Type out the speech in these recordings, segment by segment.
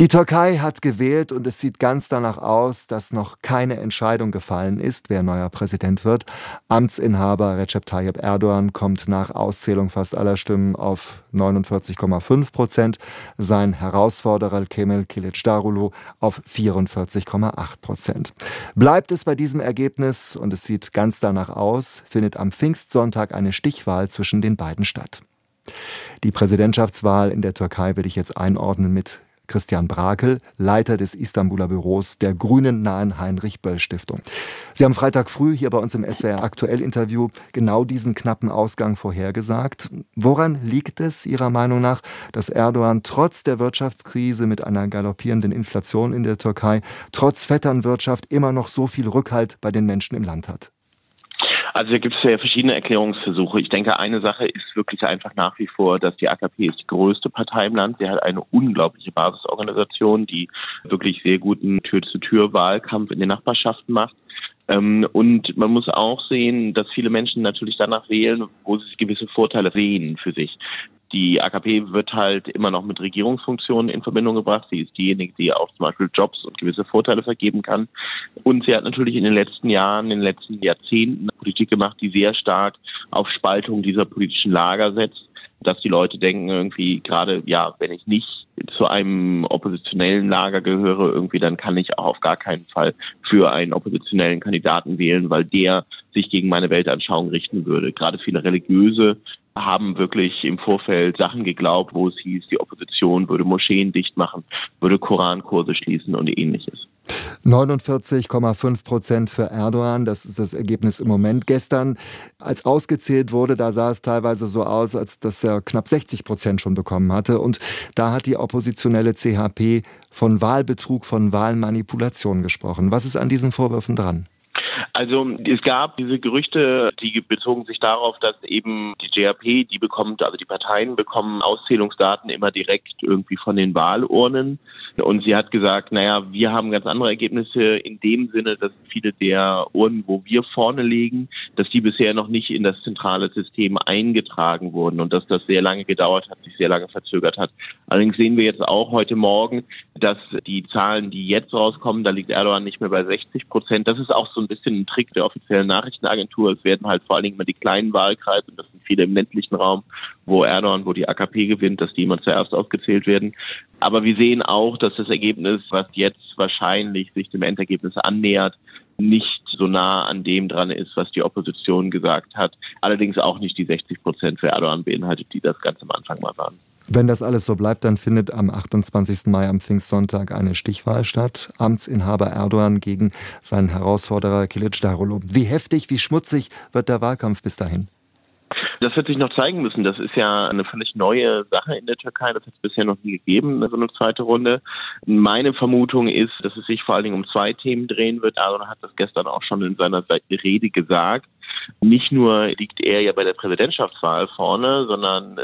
Die Türkei hat gewählt und es sieht ganz danach aus, dass noch keine Entscheidung gefallen ist, wer neuer Präsident wird. Amtsinhaber Recep Tayyip Erdogan kommt nach Auszählung fast aller Stimmen auf 49,5%, sein Herausforderer Kemal Kılıçdaroğlu auf 44,8%. Bleibt es bei diesem Ergebnis, und es sieht ganz danach aus, findet am Pfingstsonntag eine Stichwahl zwischen den beiden statt. Die Präsidentschaftswahl in der Türkei will ich jetzt einordnen mit Christian Brakel, Leiter des Istanbuler Büros der grünennahen Heinrich-Böll-Stiftung. Sie haben Freitag früh hier bei uns im SWR-Aktuell-Interview genau diesen knappen Ausgang vorhergesagt. Woran liegt es Ihrer Meinung nach, dass Erdogan trotz der Wirtschaftskrise mit einer galoppierenden Inflation in der Türkei, trotz Vetternwirtschaft immer noch so viel Rückhalt bei den Menschen im Land hat? Also da gibt es ja verschiedene Erklärungsversuche. Ich denke, eine Sache ist wirklich einfach nach wie vor, dass die AKP ist die größte Partei im Land. Sie hat eine unglaubliche Basisorganisation, die wirklich sehr guten Tür-zu-Tür-Wahlkampf in den Nachbarschaften macht. Und man muss auch sehen, dass viele Menschen natürlich danach wählen, wo sie gewisse Vorteile sehen für sich. Die AKP wird halt immer noch mit Regierungsfunktionen in Verbindung gebracht. Sie ist diejenige, die auch zum Beispiel Jobs und gewisse Vorteile vergeben kann. Und sie hat natürlich in den letzten Jahren, in den letzten Jahrzehnten eine Politik gemacht, die sehr stark auf Spaltung dieser politischen Lager setzt. Dass die Leute denken irgendwie gerade, ja, wenn ich nicht zu einem oppositionellen Lager gehöre, irgendwie, dann kann ich auch auf gar keinen Fall für einen oppositionellen Kandidaten wählen, weil der sich gegen meine Weltanschauung richten würde. Gerade viele Religiöse haben wirklich im Vorfeld Sachen geglaubt, wo es hieß, die Opposition würde Moscheen dicht machen, würde Korankurse schließen und ähnliches. 49,5% für Erdogan, das ist das Ergebnis im Moment. Gestern, als ausgezählt wurde, da sah es teilweise so aus, als dass er knapp 60% schon bekommen hatte. Und da hat die oppositionelle CHP von Wahlbetrug, von Wahlmanipulation gesprochen. Was ist an diesen Vorwürfen dran? Also es gab diese Gerüchte, die bezogen sich darauf, dass eben die CHP, die Parteien bekommen Auszählungsdaten immer direkt irgendwie von den Wahlurnen. Und sie hat gesagt, wir haben ganz andere Ergebnisse in dem Sinne, dass viele der Urnen, wo wir vorne liegen, dass die bisher noch nicht in das zentrale System eingetragen wurden und dass das sehr lange gedauert hat, sich sehr lange verzögert hat. Allerdings sehen wir jetzt auch heute Morgen, dass die Zahlen, die jetzt rauskommen, da liegt Erdogan nicht mehr bei 60%. Das ist auch so ein bisschen ein Trick der offiziellen Nachrichtenagentur. Es werden halt vor allen Dingen immer die kleinen Wahlkreise, und das sind viele im ländlichen Raum, wo die AKP gewinnt, dass die immer zuerst aufgezählt werden. Aber wir sehen auch, dass das Ergebnis, was jetzt wahrscheinlich sich dem Endergebnis annähert, nicht so nah an dem dran ist, was die Opposition gesagt hat. Allerdings auch nicht die 60% für Erdogan beinhaltet, die das ganz am Anfang mal waren. Wenn das alles so bleibt, dann findet am 28. Mai am Pfingstsonntag eine Stichwahl statt. Amtsinhaber Erdogan gegen seinen Herausforderer Kılıçdaroğlu. Wie heftig, wie schmutzig wird der Wahlkampf bis dahin? Das wird sich noch zeigen müssen. Das ist ja eine völlig neue Sache in der Türkei. Das hat es bisher noch nie gegeben, so eine zweite Runde. Meine Vermutung ist, dass es sich vor allen Dingen um zwei Themen drehen wird. Erdogan hat das gestern auch schon in seiner Rede gesagt. Nicht nur liegt er ja bei der Präsidentschaftswahl vorne, sondern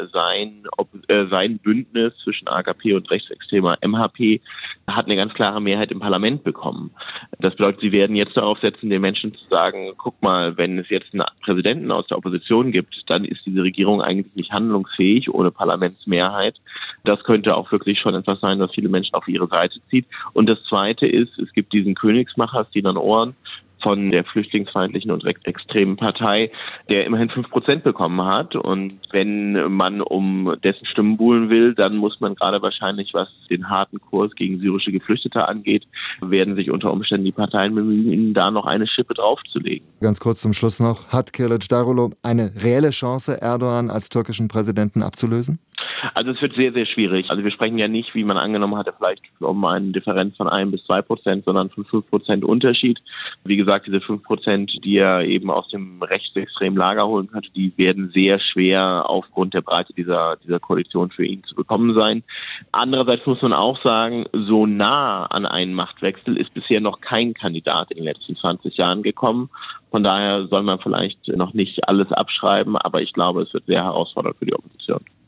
sein Bündnis zwischen AKP und rechtsextremer MHP hat eine ganz klare Mehrheit im Parlament bekommen. Das bedeutet, sie werden jetzt darauf setzen, den Menschen zu sagen, guck mal, wenn es jetzt einen Präsidenten aus der Opposition gibt, dann ist diese Regierung eigentlich nicht handlungsfähig ohne Parlamentsmehrheit. Das könnte auch wirklich schon etwas sein, was viele Menschen auf ihre Seite zieht. Und das Zweite ist, es gibt diesen Königsmacher, Sinan Oğan, von der flüchtlingsfeindlichen und rechtsextremen Partei, der immerhin 5% bekommen hat. Und wenn man um dessen Stimmen buhlen will, dann muss man gerade wahrscheinlich, was den harten Kurs gegen syrische Geflüchtete angeht, werden sich unter Umständen die Parteien bemühen, ihnen da noch eine Schippe draufzulegen. Ganz kurz zum Schluss noch. Hat Kılıçdaroğlu eine reelle Chance, Erdogan als türkischen Präsidenten abzulösen? Also es wird sehr, sehr schwierig. Also wir sprechen ja nicht, wie man angenommen hatte, vielleicht um eine Differenz von 1-2%, sondern von 5% Unterschied. Wie gesagt, diese 5%, die er eben aus dem rechtsextremen Lager holen könnte, die werden sehr schwer aufgrund der Breite dieser Koalition für ihn zu bekommen sein. Andererseits muss man auch sagen, so nah an einen Machtwechsel ist bisher noch kein Kandidat in den letzten 20 Jahren gekommen. Von daher soll man vielleicht noch nicht alles abschreiben, aber ich glaube, es wird sehr herausfordernd für die Opposition.